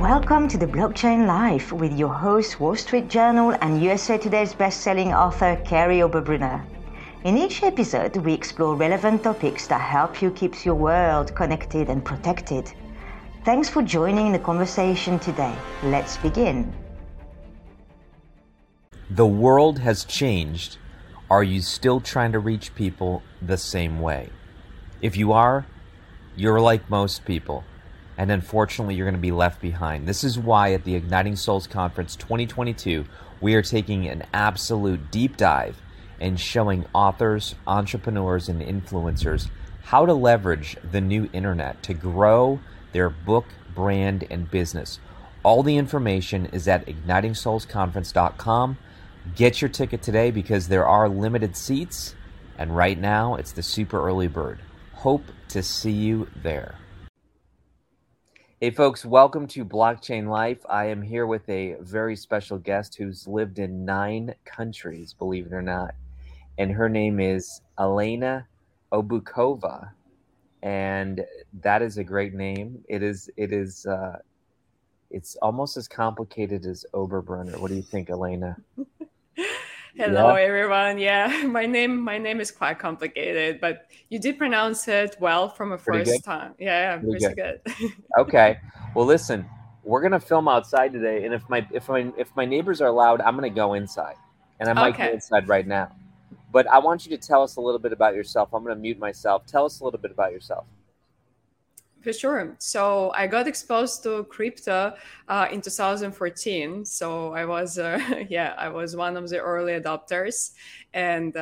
Welcome to the Blockchain Life with your host, Wall Street Journal and USA Today's best-selling author, Kerry Oberbrunner. In each episode, we explore relevant topics that help you keep your world connected and protected. Thanks for joining the conversation today. Let's begin. The world has changed. Are you still trying to reach people the same way? If you are, you're like most people, and unfortunately you're going to be left behind. This is why at the Igniting Souls Conference 2022, we are taking an absolute deep dive and showing authors, entrepreneurs, and influencers how to leverage the new internet to grow their book, brand, and business. All the information is at ignitingsoulsconference.com. Get your ticket today because there are limited seats, and right now it's the super early bird. Hope to see you there. Hey folks, welcome to Blockchain Life. I am here with a very special guest who's lived in 9 countries, believe it or not. And her name is Elena Obukova. And that is a great name. It's almost as complicated as Oberbrunner. What do you think, Elena? Hello, everyone. Yeah, my name is quite complicated, but you did pronounce it well from a first time. Yeah, pretty good. Okay. Well, listen, we're gonna film outside today, and if my neighbors are loud, I'm gonna go inside, and I might go inside right now. But I want you to tell us a little bit about yourself. I'm gonna mute myself. Tell us a little bit about yourself. For sure. So I got exposed to crypto in 2014. So I was, I was one of the early adopters, and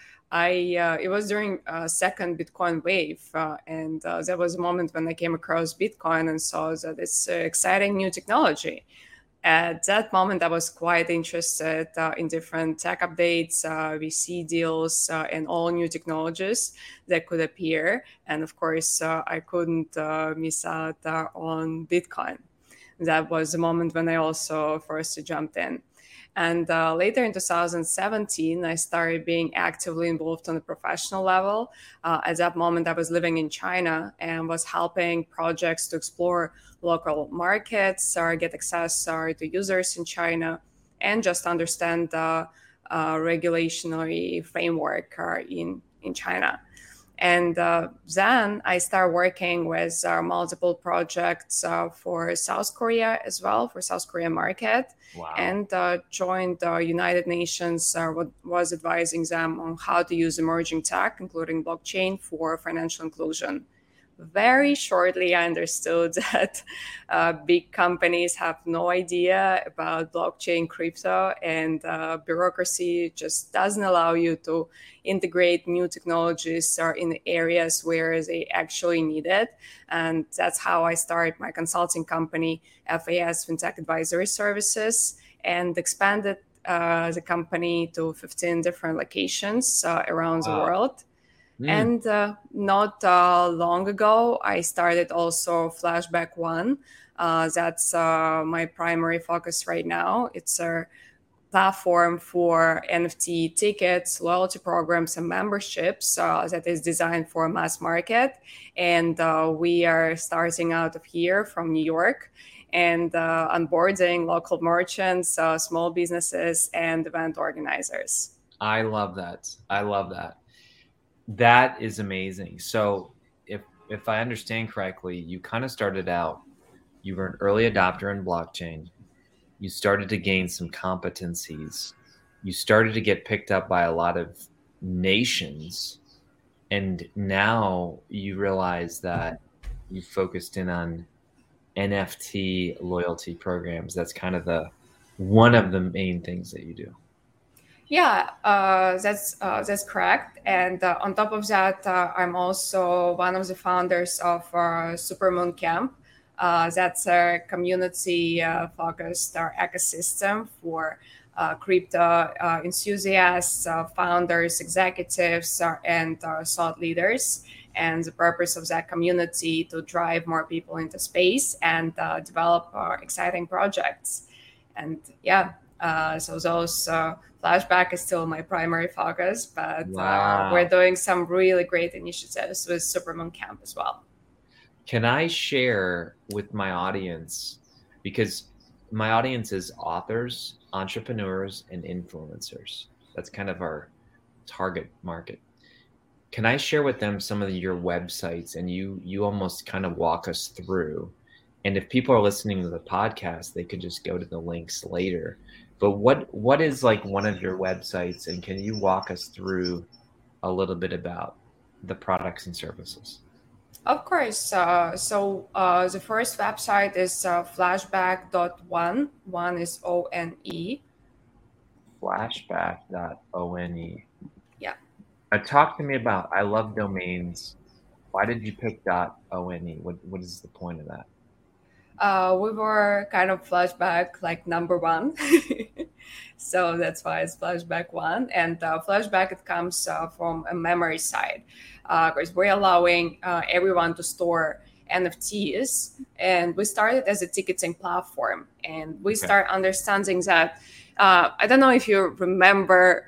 it was during second Bitcoin wave, and that was a moment when I came across Bitcoin and saw that it's exciting new technology. At that moment, I was quite interested in different tech updates, VC deals, and all new technologies that could appear. And of course, I couldn't miss out on Bitcoin. That was the moment when I also first jumped in. And later in 2017, I started being actively involved on a professional level. At that moment, I was living in China and was helping projects to explore local markets or get access to users in China and just understand the regulatory framework in China. And then I started working with multiple projects for South Korea as well, for South Korean market. Wow. And joined the United Nations, was advising them on how to use emerging tech, including blockchain, for financial inclusion. Very shortly, I understood that big companies have no idea about blockchain, crypto, and bureaucracy just doesn't allow you to integrate new technologies in the areas where they actually need it. And that's how I started my consulting company, FAS FinTech Advisory Services, and expanded the company to 15 different locations around the world. And not long ago, I started also Flashback One. That's my primary focus right now. It's a platform for NFT tickets, loyalty programs, and memberships that is designed for mass market. And we are starting out of here from New York and onboarding local merchants, small businesses, and event organizers. I love that. That is amazing. So if I understand correctly, you kind of started out, you were an early adopter in blockchain. You started to gain some competencies. You started to get picked up by a lot of nations. And now you realize that you focused in on NFT loyalty programs. That's kind of one of the main things that you do. Yeah, that's correct. And on top of that, I'm also one of the founders of Supermoon Camp. That's a community-focused ecosystem for crypto enthusiasts, founders, executives, and thought leaders. And the purpose of that community to drive more people into space and develop exciting projects. And so those Flashback is still my primary focus, but we're doing some really great initiatives with Supermoon Camp as well. Can I share with my audience because my audience is authors, entrepreneurs, and influencers. That's kind of our target market. Can I share with them some of your websites, and you almost kind of walk us through? And if people are listening to the podcast, they could just go to the links later. But what is like one of your websites, and can you walk us through a little bit about the products and services? Of course. The first website is flashback.one. One is ONE. Flashback.one. Yeah. Talk to me about, I love domains. Why did you pick .one? What is the point of that? We were kind of flashback like number one. So that's why it's flashback one. And flashback, it comes from a memory side, because we're allowing everyone to store NFTs. And we started as a ticketing platform, and we start understanding that I don't know if you remember,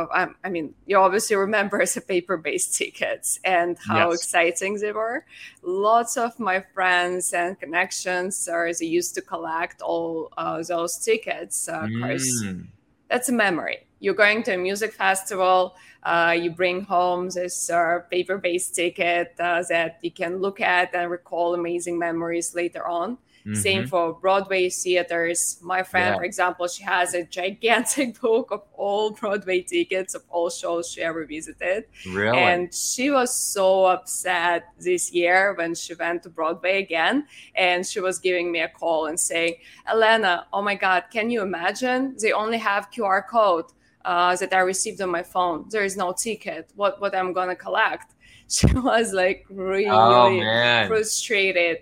I mean, you obviously remember as a paper-based tickets and how exciting they were. Lots of my friends and connections they used to collect all those tickets because that's a memory. You're going to a music festival, you bring home this paper-based ticket that you can look at and recall amazing memories later on. Same for Broadway theaters. My friend, for example, she has a gigantic book of all Broadway tickets of all shows she ever visited. Really? And she was so upset this year when she went to Broadway again. And she was giving me a call and saying, Elena, oh my God, can you imagine? They only have QR code that I received on my phone. There is no ticket. What I'm going to collect? She was like really frustrated.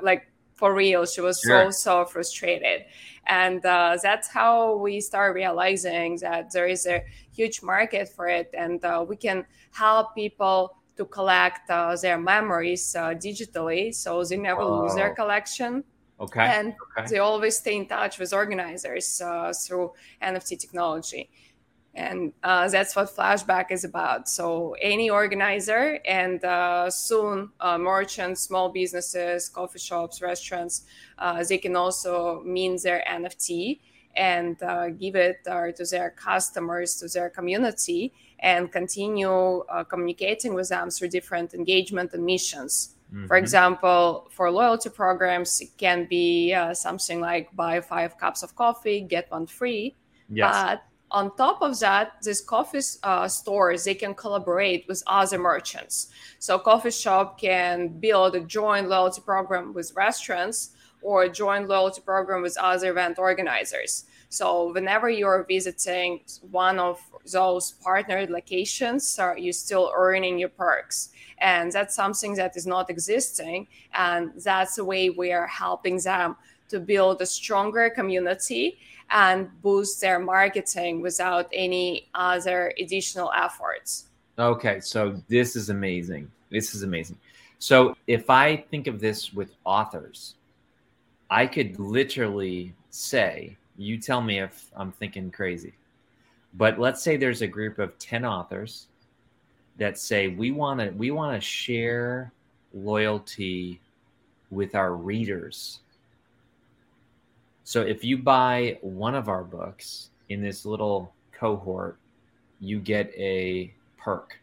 For real, she was so frustrated. And that's how we start realizing that there is a huge market for it, and we can help people to collect their memories digitally, so they never lose their collection. And they always stay in touch with organizers through NFT technology. And that's what Flashback is about. So any organizer and soon merchants, small businesses, coffee shops, restaurants, they can also mint their NFT and give it to their customers, to their community, and continue communicating with them through different engagement and missions. For example, for loyalty programs, it can be something like buy 5 cups of coffee, get one free. But on top of that, these coffee stores, they can collaborate with other merchants. So coffee shop can build a joint loyalty program with restaurants or a joint loyalty program with other event organizers. So whenever you're visiting one of those partnered locations, you're still earning your perks. And that's something that is not existing. And that's the way we are helping them to build a stronger community and boost their marketing without any other additional efforts. Okay, so this is amazing. So if I think of this with authors, I could literally say, you tell me if I'm thinking crazy, but let's say there's a group of 10 authors that say we want to share loyalty with our readers. So if you buy one of our books in this little cohort, you get a perk.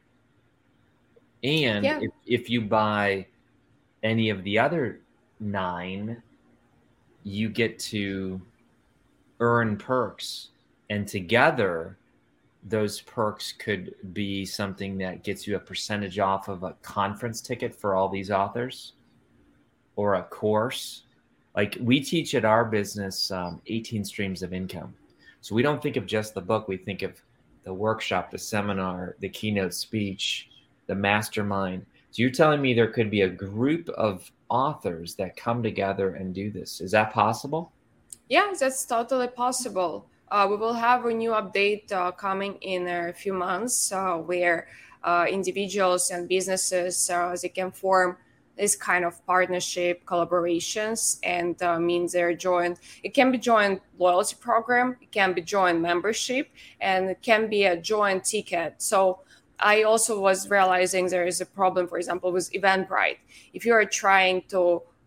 And if you buy any of the other 9, you get to earn perks. And together, those perks could be something that gets you a percentage off of a conference ticket for all these authors or a course. Like we teach at our business 18 streams of income. So we don't think of just the book. We think of the workshop, the seminar, the keynote speech, the mastermind. So you're telling me there could be a group of authors that come together and do this. Is that possible? Yeah, that's totally possible. We will have a new update coming in a few months where individuals and businesses, they can form this kind of partnership collaborations and means they're joined. It can be joint loyalty program, it can be joint membership, and it can be a joint ticket. So I also was realizing there is a problem, for example, with Eventbrite. If you are trying to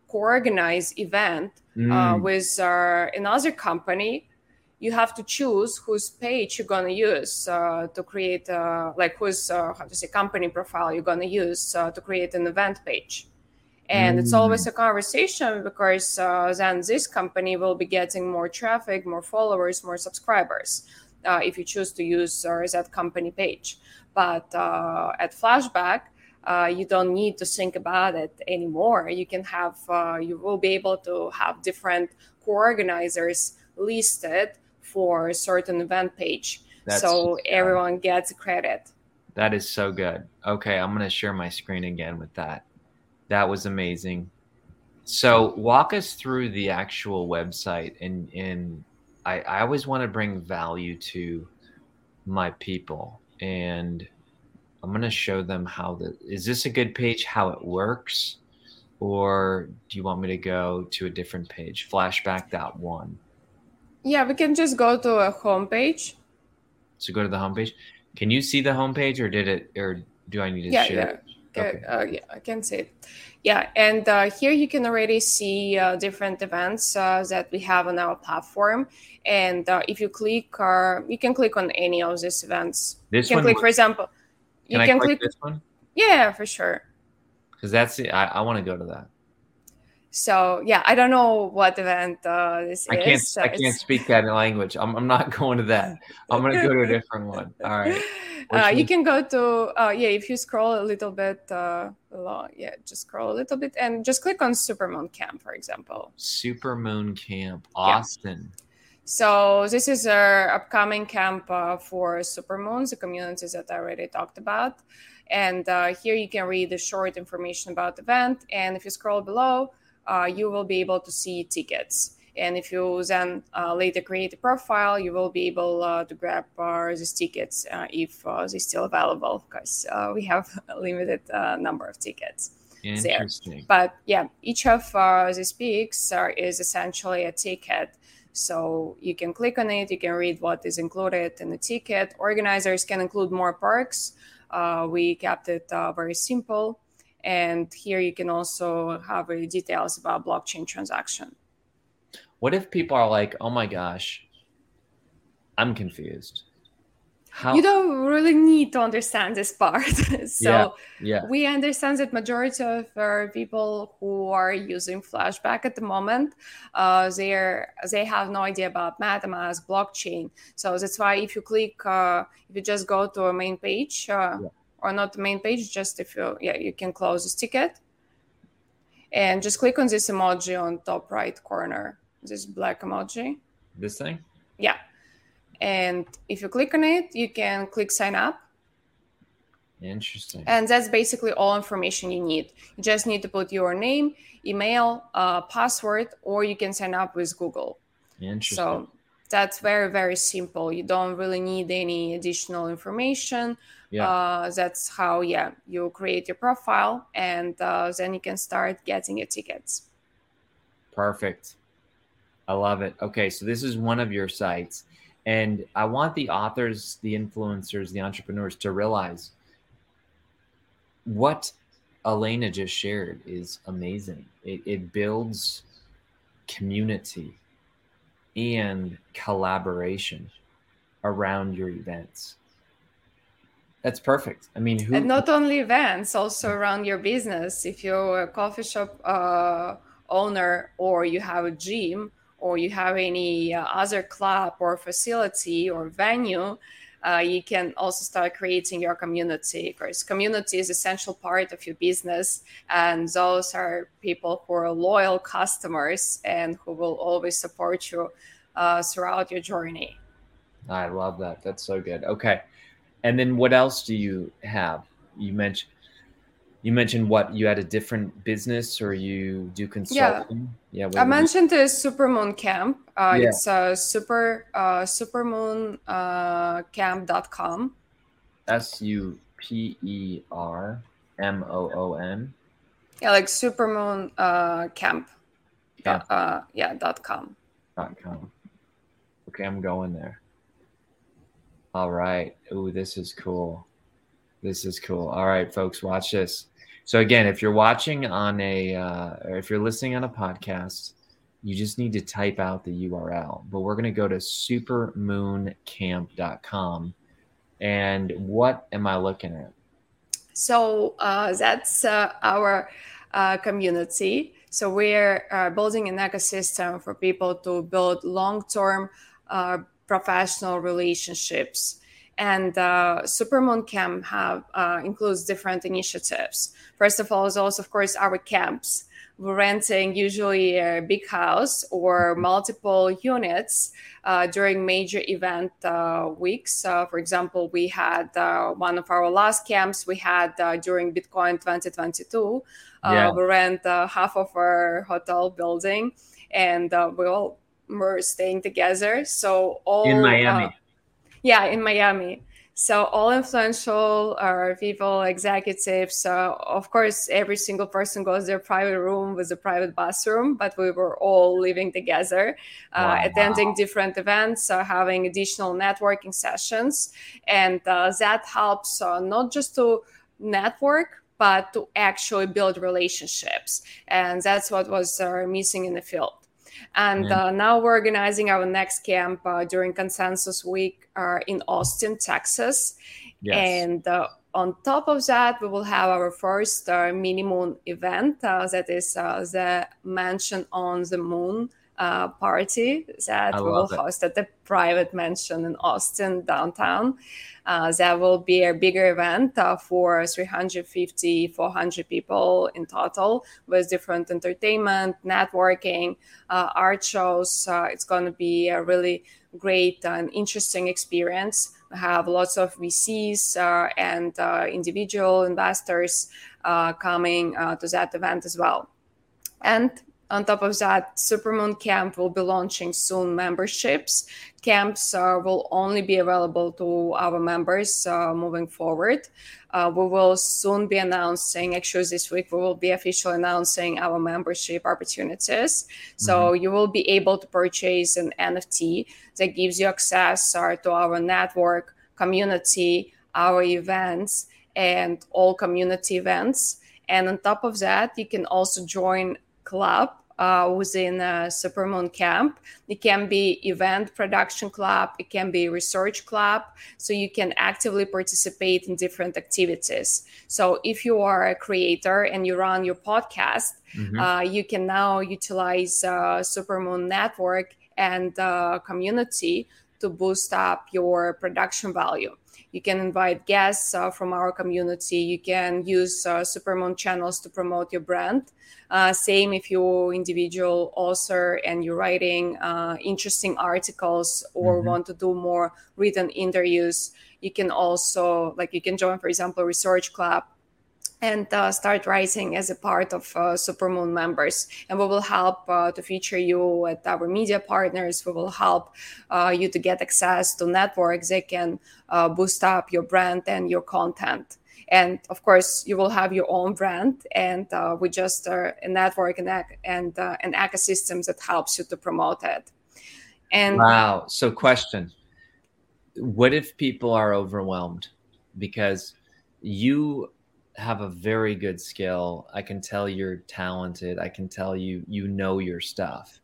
co-organize event with another company, you have to choose whose page you're going to use to create, whose company profile you're going to use to create an event page. And it's always a conversation, because then this company will be getting more traffic, more followers, more subscribers if you choose to use that company page. But at Flashback, you don't need to think about it anymore. You can have, you will be able to have different co-organizers listed for a certain event page. So everyone gets credit. That is so good. Okay, I'm going to share my screen again with that. That was amazing. So walk us through the actual website. And I always want to bring value to my people. And I'm going to show them is this a good page, how it works? Or do you want me to go to a different page, flashback.one? Yeah, we can just go to a homepage. So go to the homepage. Can you see the homepage, or do I need to share it? Yeah, I can see it. Yeah, and here you can already see different events that we have on our platform. And if you click, you can click on any of these events. You can click, for example. Can I click this one? Yeah, for sure. Because that's it. I want to go to that. So yeah, I don't know what event this is. I can't speak that language. I'm not going to that. I'm going to go to a different one. All right. You can go to if you scroll a little bit along, just scroll a little bit and just click on Supermoon Camp, for example. Supermoon Camp, Austin. Yeah. So this is our upcoming camp for Supermoons, the communities that I already talked about. And here you can read the short information about the event. And if you scroll below, you will be able to see tickets. And if you then later create a profile, you will be able to grab these tickets if they're still available, because we have a limited number of tickets. Interesting. There. But yeah, each of these peaks is essentially a ticket. So you can click on it, you can read what is included in the ticket. Organizers can include more perks. We kept it very simple. And here you can also have details about blockchain transaction. What if people are like, oh my gosh, I'm confused? You don't really need to understand this part. So yeah. We understand that majority of people who are using Flashback at the moment, they have no idea about MetaMask, blockchain. So that's why if you click, if you just go to a main page, or not the main page, just if you can close this ticket and just click on this emoji on top right corner, this black emoji. This thing? Yeah. And if you click on it, you can click sign up. Interesting. And that's basically all information you need. You just need to put your name, email, password, or you can sign up with Google. Interesting. So that's very, very simple. You don't really need any additional information. That's how, you create your profile, and then you can start getting your tickets. Perfect. I love it. Okay, so this is one of your sites. And I want the authors, the influencers, the entrepreneurs to realize what Elena just shared is amazing. It builds community and collaboration around your events. That's perfect. I mean, and not only events, also around your business. If you're a coffee shop owner, or you have a gym, or you have any other club or facility or venue, you can also start creating your community, because community is an essential part of your business. And those are people who are loyal customers and who will always support you throughout your journey. I love that. That's so good. Okay. And then what else do you have? You mentioned what, you had a different business, or you do consulting? Yeah. I mentioned the Supermoon Camp. It's supermooncamp.com. SUPERMOON. Yeah, like Supermoon Camp. Yeah. .com. Okay, I'm going there. All right. Ooh, this is cool. All right, folks, watch this. So again, if you're watching on or if you're listening on a podcast, you just need to type out the URL. But we're going to go to supermooncamp.com. And what am I looking at? So that's our community. So we're building an ecosystem for people to build long-term professional relationships. And Supermoon Camp includes different initiatives. First of all, is also, of course, our camps. We're renting usually a big house or multiple units during major event weeks. For example, we had one of our last camps we had during Bitcoin 2022. We rent half of our hotel building, and we all were staying together. So all in Miami. In Miami. So all influential people, executives, of course, every single person goes to their private room with a private bathroom, but we were all living together, attending different events, having additional networking sessions. And that helps not just to network, but to actually build relationships. And that's what was missing in the field. And now we're organizing our next camp during Consensus Week in Austin, Texas. Yes. And on top of that, we will have our first mini moon event. That is the Mansion on the Moon party that we will host at the private mansion in Austin, downtown. That will be a bigger event for 350, 400 people in total, with different entertainment, networking, art shows. It's going to be a really great and interesting experience. We have lots of VCs and individual investors coming to that event as well. And on top of that, Supermoon Camp will be launching soon memberships. Camps will only be available to our members moving forward. We will soon be announcing, actually this week, we will be officially announcing our membership opportunities. So you will be able to purchase an NFT that gives you access to our network, community, our events, and all community events. And on top of that, you can also join club within Supermoon Camp. It can be event production club, it can be research club, so you can actively participate in different activities. So if you are a creator and you run your podcast, you can now utilize Supermoon Network and community to boost up your production value. You can invite guests from our community. You can use Supermoon channels to promote your brand. Same if you're individual author and you're writing interesting articles or want to do more written interviews. You can also, you can join, for example, Research Club and start writing as a part of Supermoon members. And we will help to feature you at our media partners. We will help you to get access to networks that can boost up your brand and your content. And of course, you will have your own brand, and we just are a network and an ecosystem that helps you to promote it. And wow. So question, what if people are overwhelmed? Because you have a very good skill. I can tell you're talented. I can tell you know your stuff.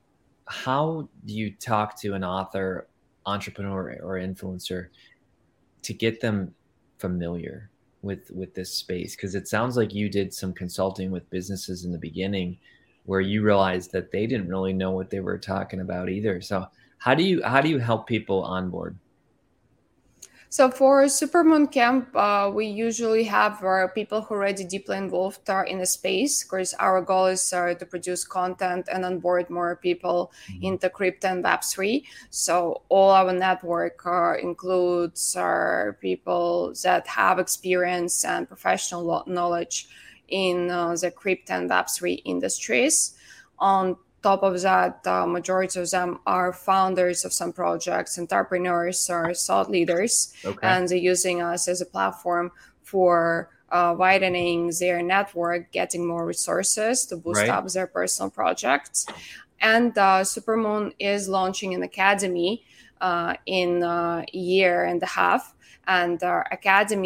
How do you talk to an author, entrepreneur, or influencer to get them familiar with this space? Because it sounds like you did some consulting with businesses in the beginning where you realized that they didn't really know what they were talking about either. So how do you help people onboard? So for Supermoon Camp, we usually have people who are already deeply involved in the space, because our goal is to produce content and onboard more people into crypto and Web3. So all our network includes people that have experience and professional knowledge in the crypto and Web3 industries. On top of that, majority of them are founders of some projects, entrepreneurs, or thought leaders, and they're using us as a platform for widening their network, getting more resources to boost up their personal projects. And Supermoon is launching an academy in a year and a half, and our academy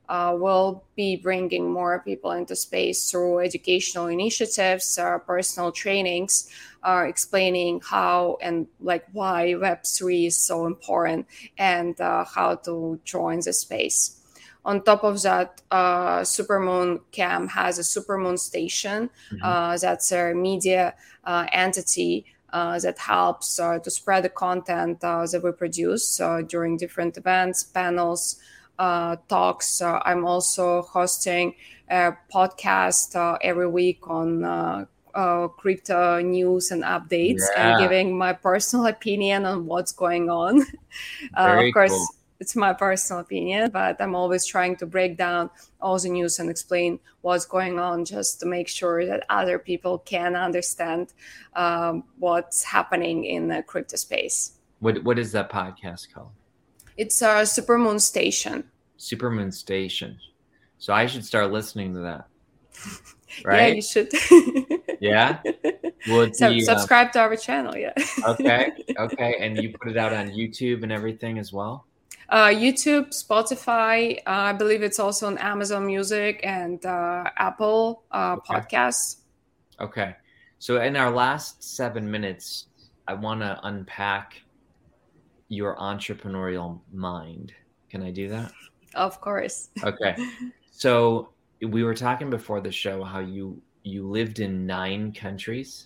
We'll be bringing more people into space through educational initiatives, personal trainings, explaining how and like why Web3 is so important and how to join the space. On top of that, Supermoon Cam has a Supermoon Station. That's a media entity that helps to spread the content that we produce during different events, panels, talks. I'm also hosting a podcast every week on crypto news and updates and giving my personal opinion on what's going on. Of course, cool. It's my personal opinion, but I'm always trying to break down all the news and explain what's going on just to make sure that other people can understand what's happening in the crypto space. What is that podcast called? It's a Supermoon Station. Supermoon Station. So I should start listening to that. Right? Yeah, you should. Yeah? Subscribe to our channel, yeah. Okay. And you put it out on YouTube and everything as well? YouTube, Spotify. I believe it's also on Amazon Music and Apple Podcasts. Okay. So in our last 7 minutes, I want to unpack your entrepreneurial mind. Can I do that? Of course. Okay. So we were talking before the show how you lived in 9 countries.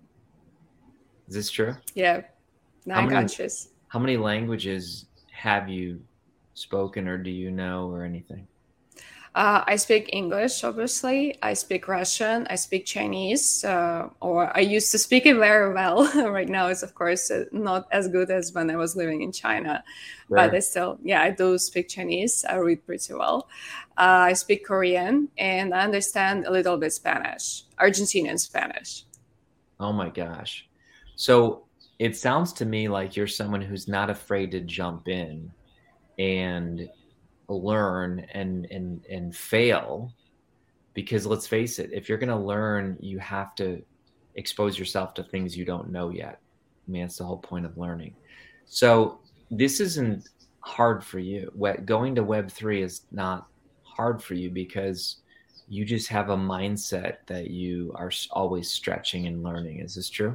Is this true? Yeah. 9 countries. How many languages have you spoken or do you know or anything? I speak English, obviously. I speak Russian. I speak Chinese, or I used to speak it very well. Right now, it's, of course, not as good as when I was living in China. Sure. But I do speak Chinese. I read pretty well. I speak Korean, and I understand a little bit Spanish, Argentinian Spanish. Oh, my gosh. So it sounds to me like you're someone who's not afraid to jump in and learn and fail, because let's face it, if you're going to learn, you have to expose yourself to things you don't know yet. I mean, that's the whole point of learning. So this isn't hard for you. Going to Web3 is not hard for you because you just have a mindset that you are always stretching and learning. Is this true?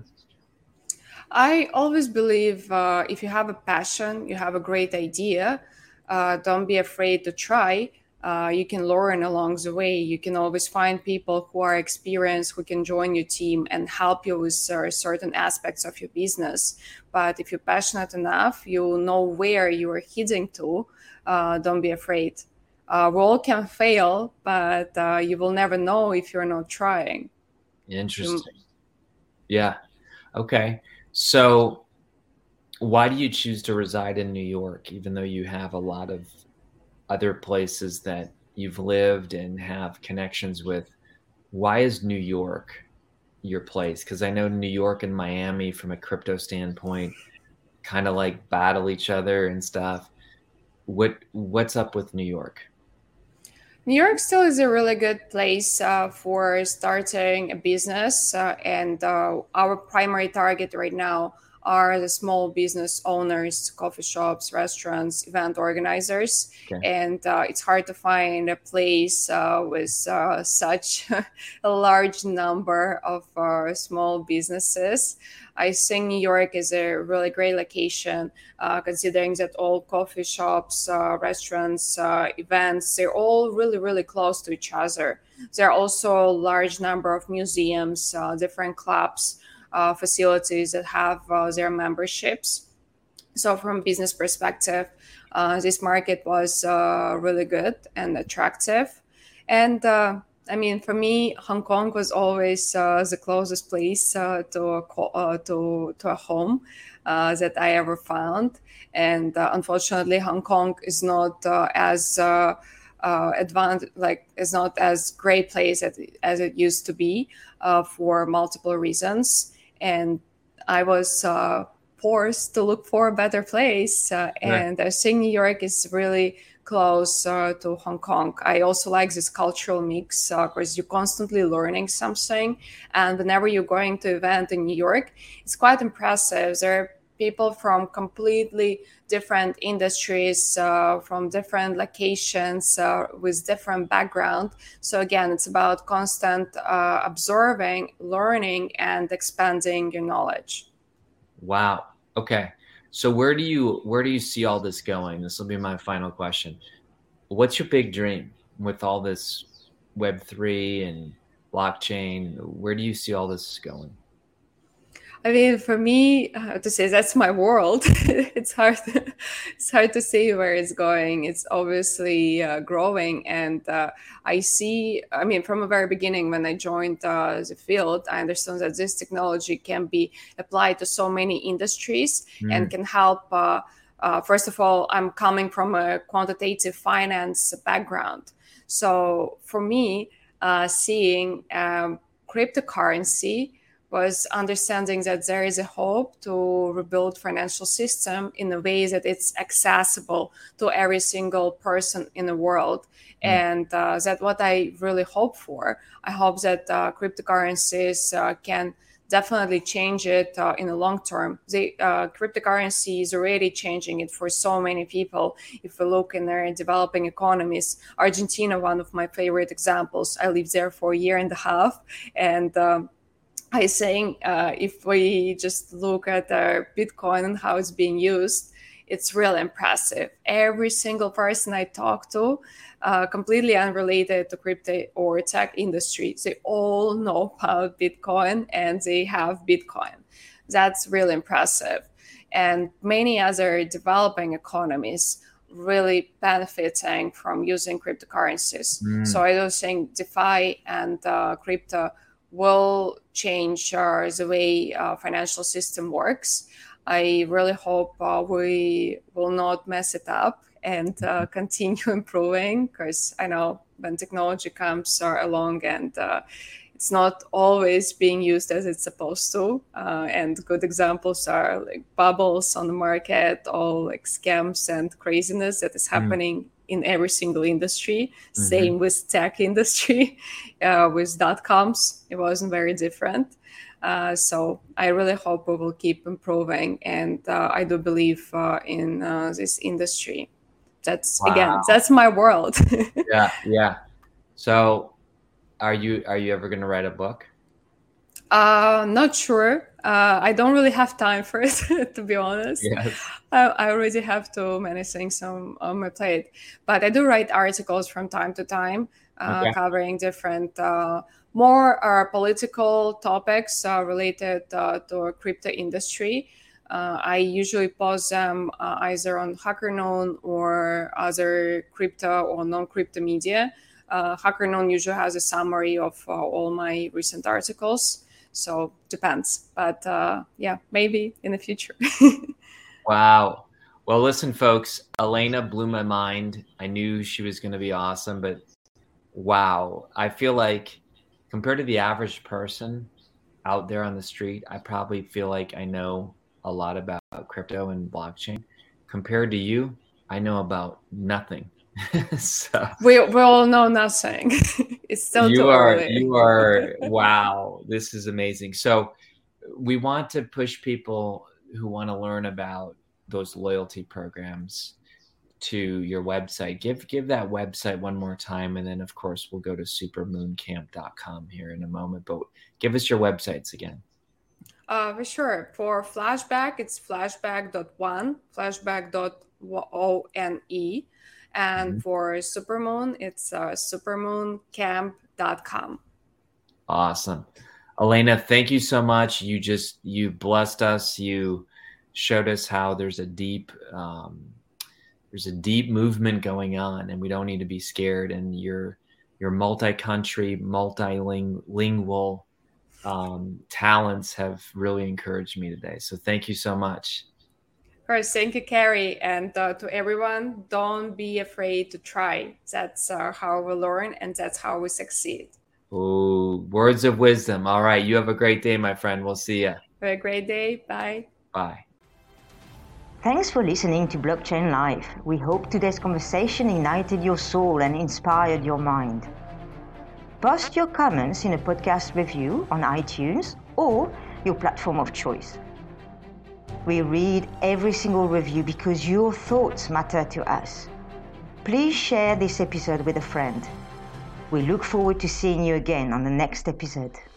I always believe if you have a passion, you have a great idea, don't be afraid to try. You can learn along the way. You can always find people who are experienced, who can join your team and help you with certain aspects of your business. But if you're passionate enough, you know where you are heading to. Don't be afraid. We all can fail, but you will never know if you're not trying. Interesting. Yeah. Okay. So why do you choose to reside in New York, even though you have a lot of other places that you've lived and have connections with? Why is New York your place? Because I know New York and Miami, from a crypto standpoint, kind of like battle each other and stuff. What's up with New York? New York still is a really good place for starting a business. And our primary target right now are the small business owners, coffee shops, restaurants, event organizers. Okay. And it's hard to find a place with such a large number of small businesses. I think New York is a really great location, considering that all coffee shops, restaurants, events, they're all really, really close to each other. There are also a large number of museums, different clubs, facilities that have their memberships. So from a business perspective, this market was really good and attractive. And I mean, for me, Hong Kong was always the closest place to a home that I ever found. And unfortunately, Hong Kong is not as is not as great place as it used to be for multiple reasons. And I was forced to look for a better place. And I think New York is really close to Hong Kong. I also like this cultural mix because you're constantly learning something. And whenever you're going to an event in New York, it's quite impressive. There are people from completely different industries, from different locations, with different background. So again, it's about constant observing, learning, and expanding your knowledge. Wow. Okay. So where do you see all this going? This will be my final question. What's your big dream with all this Web3 and blockchain? Where do you see all this going? I mean, for me, to say that's my world. It's hard to say where it's going. It's obviously growing, and I see. I mean, from the very beginning, when I joined the field, I understood that this technology can be applied to so many industries and can help. First of all, I'm coming from a quantitative finance background, so for me, seeing cryptocurrency was understanding that there is a hope to rebuild financial system in a way that it's accessible to every single person in the world. And that's what I really hope for. I hope that cryptocurrencies can definitely change it in the long term. The cryptocurrency is already changing it for so many people. If we look in their developing economies, Argentina, one of my favorite examples. I lived there for a year and a half, and I think if we just look at Bitcoin and how it's being used, it's really impressive. Every single person I talk to, completely unrelated to crypto or tech industry, they all know about Bitcoin and they have Bitcoin. That's really impressive. And many other developing economies really benefiting from using cryptocurrencies. So I don't think DeFi and crypto will change the way financial system works. I really hope we will not mess it up and continue improving, because I know when technology comes along and it's not always being used as it's supposed to. And good examples are like bubbles on the market, all like scams and craziness that is happening in every single industry. Same with tech industry. With .coms, it wasn't very different. So I really hope we will keep improving. And I do believe in this industry. That's again, that's my world. Yeah. So are you ever going to write a book? Not sure. I don't really have time for it, to be honest. Yes. I already have too many things on my plate. But I do write articles from time to time, covering different, more political topics related to crypto industry. I usually post them either on HackerNown or other crypto or non-crypto media. HackerNown usually has a summary of all my recent articles. So depends, but yeah, maybe in the future. Wow. Well, listen, folks, Elena blew my mind. I knew she was going to be awesome, but wow. I feel like compared to the average person out there on the street, I probably feel like I know a lot about crypto and blockchain. Compared to you, I know about nothing. So we all know nothing. It's still too early. You are wow, this is amazing. So we want to push people who want to learn about those loyalty programs to your website. Give that website one more time, and then of course we'll go to supermooncamp.com here in a moment, but give us your websites again. For sure. For Flashback, it's flashback.one, flashback.one. And for Supermoon, it's supermooncamp.com. Awesome. Elena, thank you so much. You blessed us. You showed us how there's a deep movement going on, and we don't need to be scared. And your multi-country, multilingual talents have really encouraged me today. So thank you so much. Of course, thank you, Carrie. And to everyone, don't be afraid to try. That's how we learn, and that's how we succeed. Ooh, words of wisdom. All right. You have a great day, my friend. We'll see you. Have a great day. Bye. Bye. Thanks for listening to Blockchain Live. We hope today's conversation ignited your soul and inspired your mind. Post your comments in a podcast review on iTunes or your platform of choice. We read every single review because your thoughts matter to us. Please share this episode with a friend. We look forward to seeing you again on the next episode.